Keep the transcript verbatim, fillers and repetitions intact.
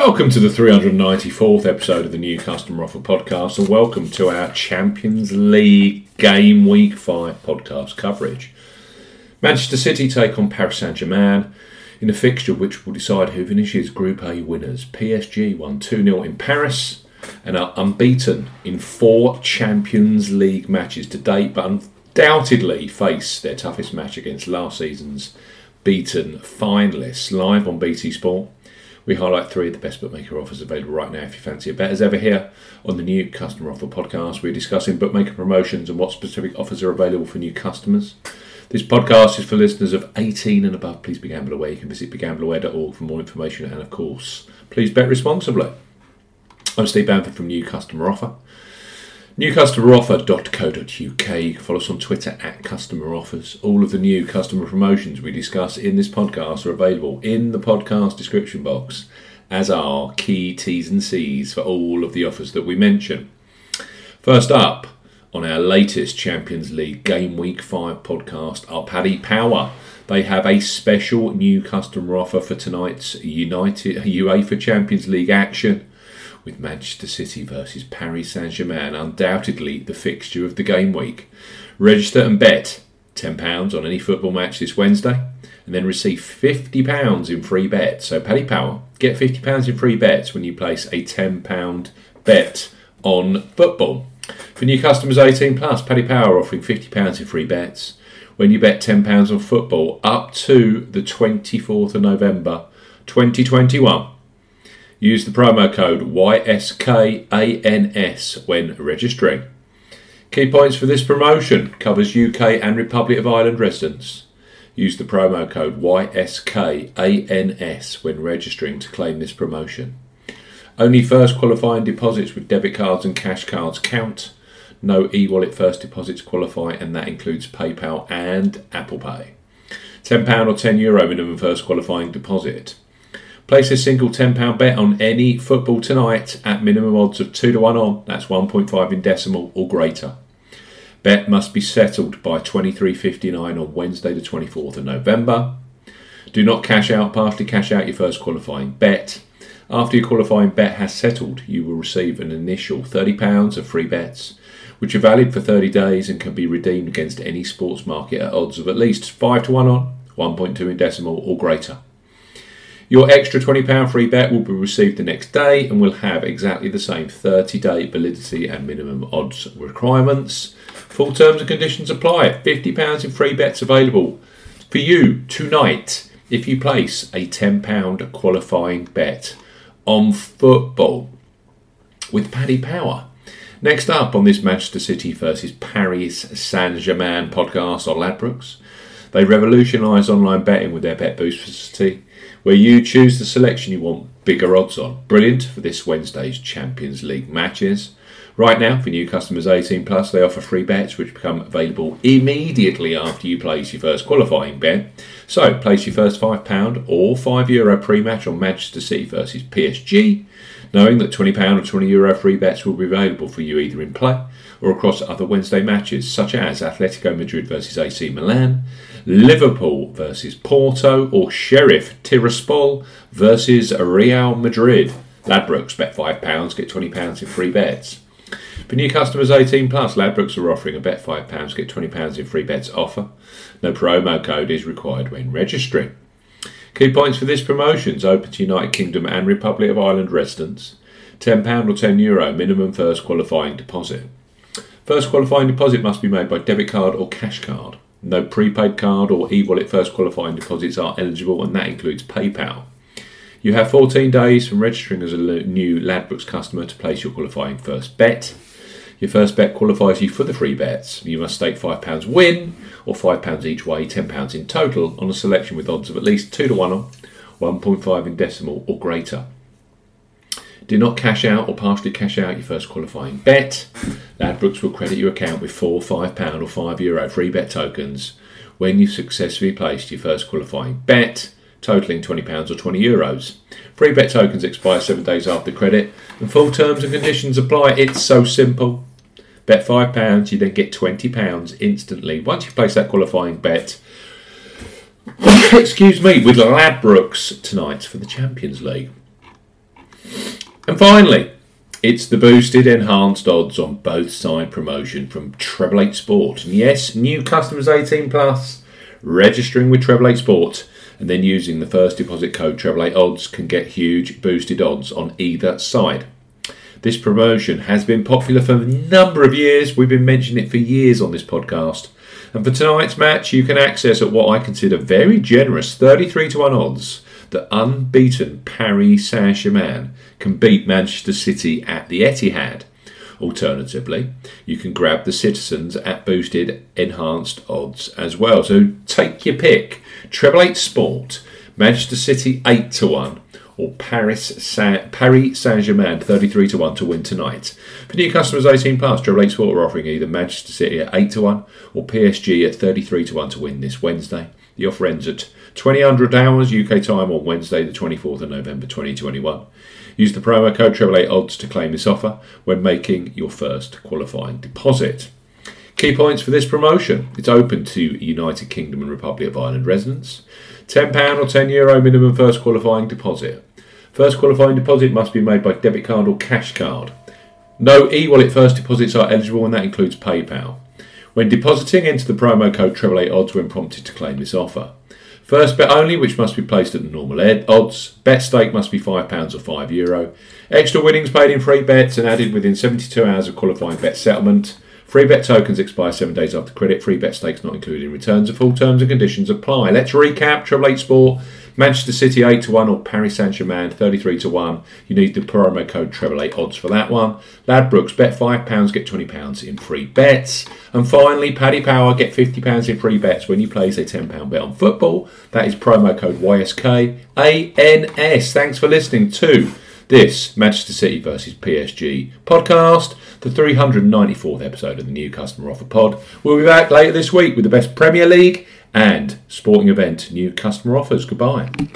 Welcome to the three hundred ninety-fourth episode of the New Customer Offer podcast, and welcome to our Champions League Game Week five podcast coverage. Manchester City take on Paris Saint-Germain in a fixture which will decide who finishes Group A winners. P S G won two nil in Paris and are unbeaten in four Champions League matches to date, but undoubtedly face their toughest match against last season's beaten finalists. Live on B T Sport, we highlight three of the best bookmaker offers available right now if you fancy a bet. As ever here on the New Customer Offer podcast, we're discussing bookmaker promotions and what specific offers are available for new customers. This podcast is for listeners of eighteen and above. Please be gamble aware. You can visit be gamble aware dot org for more information, and of course, please bet responsibly. I'm Steve Bamford from New Customer Offer. new customer offer dot co dot uk. You can follow us on Twitter at Customer Offers. All of the new customer promotions we discuss in this podcast are available in the podcast description box, as are key T's and C's for all of the offers that we mention. First up, on our latest Champions League Game Week five podcast, are Paddy Power. They have a special new customer offer for tonight's United UEFA Champions League action, with Manchester City versus Paris Saint-Germain, undoubtedly the fixture of the game week. Register and bet ten pounds on any football match this Wednesday, and then receive fifty pounds in free bets. So Paddy Power, get fifty pounds in free bets when you place a ten pounds bet on football. For new customers eighteen plus, Paddy Power offering fifty pounds in free bets when you bet ten pounds on football up to the twenty-fourth of November twenty twenty-one. Use the promo code Y S K A N S when registering. Key points for this promotion: covers U K and Republic of Ireland residents. Use the promo code Y S K A N S when registering to claim this promotion. Only first qualifying deposits with debit cards and cash cards count. No e-wallet first deposits qualify, and that includes PayPal and Apple Pay. ten pounds or ten euro minimum first qualifying deposit. Place a single ten pounds bet on any football tonight at minimum odds of two to one on, that's one point five in decimal or greater. Bet must be settled by twenty-three fifty-nine on Wednesday the twenty-fourth of November. Do not cash out, partially cash out your first qualifying bet. After your qualifying bet has settled, you will receive an initial thirty pounds of free bets, which are valid for thirty days and can be redeemed against any sports market at odds of at least five to one on, one point two in decimal or greater. Your extra twenty pounds free bet will be received the next day and will have exactly the same thirty-day validity and minimum odds requirements. Full terms and conditions apply. fifty pounds in free bets available for you tonight if you place a ten pounds qualifying bet on football with Paddy Power. Next up on this Manchester City versus Paris Saint-Germain podcast are Ladbrokes. They revolutionise online betting with their Bet Boost facility, where you choose the selection you want bigger odds on. Brilliant for this Wednesday's Champions League matches. Right now, for new customers eighteen plus, they offer free bets which become available immediately after you place your first qualifying bet. So, place your first five pounds or five euro pre-match on Manchester City versus P S G, knowing that twenty pounds or twenty euro free bets will be available for you either in play or across other Wednesday matches, such as Atletico Madrid versus A C Milan, Liverpool versus Porto, or Sheriff Tiraspol versus Real Madrid. Ladbrokes, bet five pounds, get twenty pounds in free bets. For new customers eighteen plus, Ladbrokes are offering a bet five pounds, get twenty pounds in free bets offer. No promo code is required when registering. Key points for this promotion is open to United Kingdom and Republic of Ireland residents. ten pounds or ten euro minimum first qualifying deposit. First qualifying deposit must be made by debit card or cash card. No prepaid card or e-wallet first qualifying deposits are eligible, and that includes PayPal. You have fourteen days from registering as a new Ladbrokes customer to place your qualifying first bet. Your first bet qualifies you for the free bets. You must stake five pounds win, or five pounds each way, ten pounds in total, on a selection with odds of at least two to one on, one point five in decimal or greater. Do not cash out or partially cash out your first qualifying bet. Ladbrokes will credit your account with four five pounds or five euro free bet tokens when you've successfully placed your first qualifying bet, totaling twenty pounds or twenty euros. Free bet tokens expire seven days after credit, and full terms and conditions apply. It's so simple. Bet five pounds, you then get twenty pounds instantly once you place that qualifying bet. Excuse me, with Ladbrokes tonight for the Champions League. And finally, it's the boosted enhanced odds on both side promotion from Treble Eight Sport. And yes, new customers eighteen plus, registering with Treble Eight Sport and then using the first deposit code Treble Eight Odds can get huge boosted odds on either side. This promotion has been popular for a number of years. We've been mentioning it for years on this podcast. And for tonight's match, you can access at what I consider very generous thirty-three to one odds that unbeaten Paris Saint-Germain can beat Manchester City at the Etihad. Alternatively, you can grab the Citizens at boosted enhanced odds as well. So take your pick. Treble Eight Sport, Manchester City eight to one, or Paris Saint, Paris Saint-Germain thirty-three to one to win tonight. For new customers eighteen plus, Treble Eight Sport are offering either Manchester City at eight to one or P S G at thirty-three to one to win this Wednesday. The offer ends at twenty hundred hours U K time on Wednesday the twenty-fourth of November twenty twenty-one. Use the promo code Treble Eight Odds to claim this offer when making your first qualifying deposit. Key points for this promotion. It's open to United Kingdom and Republic of Ireland residents. ten pounds or ten euro minimum first qualifying deposit. First qualifying deposit must be made by debit card or cash card. No e-wallet first deposits are eligible and that includes PayPal. When depositing, enter the promo code Treble Eight Odds when prompted to claim this offer. First bet only, which must be placed at the normal ed- odds. Bet stake must be five pounds or five euro. Extra winnings paid in free bets and added within seventy-two hours of qualifying bet settlement. Free bet tokens expire seven days after credit. Free bet stakes not included in returns. Of full terms and conditions apply. Let's recap. Treble Eight Sport, Manchester City eight to one or Paris Saint-Germain thirty-three to one. You need the promo code Treble Eight Odds for that one. Ladbrokes, bet five pounds, get twenty pounds in free bets. And finally, Paddy Power, get fifty pounds in free bets when you place a ten pounds bet on football. That is promo code Y S K A N S. Thanks for listening to this Manchester City versus P S G podcast, the three hundred ninety-fourth episode of the New Customer Offer Pod. We'll be back later this week with the best Premier League and sporting event new customer offers. Goodbye.